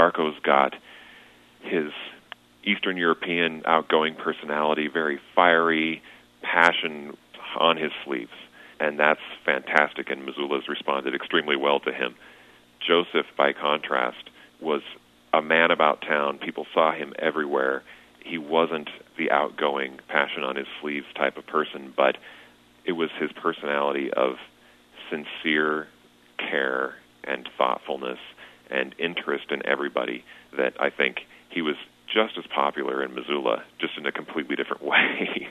Darko's got his Eastern European outgoing personality, very fiery, passion on his sleeves, and that's fantastic, and Missoula's responded extremely well to him. Joseph, by contrast, was a man about town. People saw him everywhere. He wasn't the outgoing, passion on his sleeves type of person, but it was his personality of sincere care and thoughtfulness and interest in everybody that I think he was just as popular in Missoula, just in a completely different way.